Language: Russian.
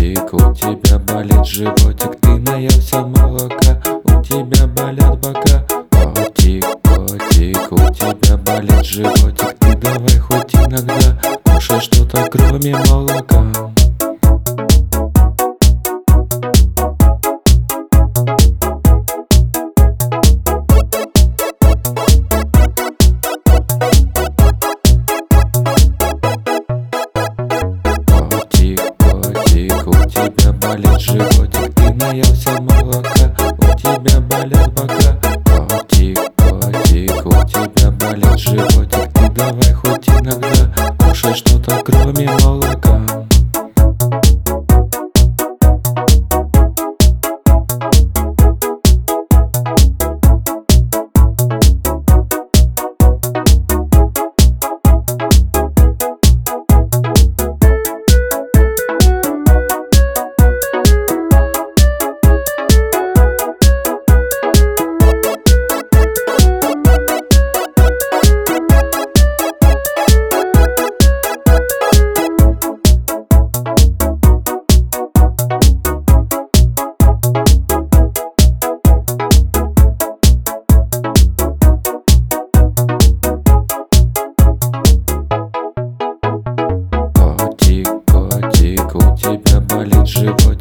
Котик, у тебя болит животик, ты наелся молока, у тебя болят бока. Котик, котик, у тебя болит животик, ты давай хоть иногда кушай что-то кроме молока. У тебя болит животик, ты наелся молока, у тебя болят бока. Котик, котик, у тебя болит животик, ты давай хоть иногда кушай что-то кроме молока. У тебя болит живот.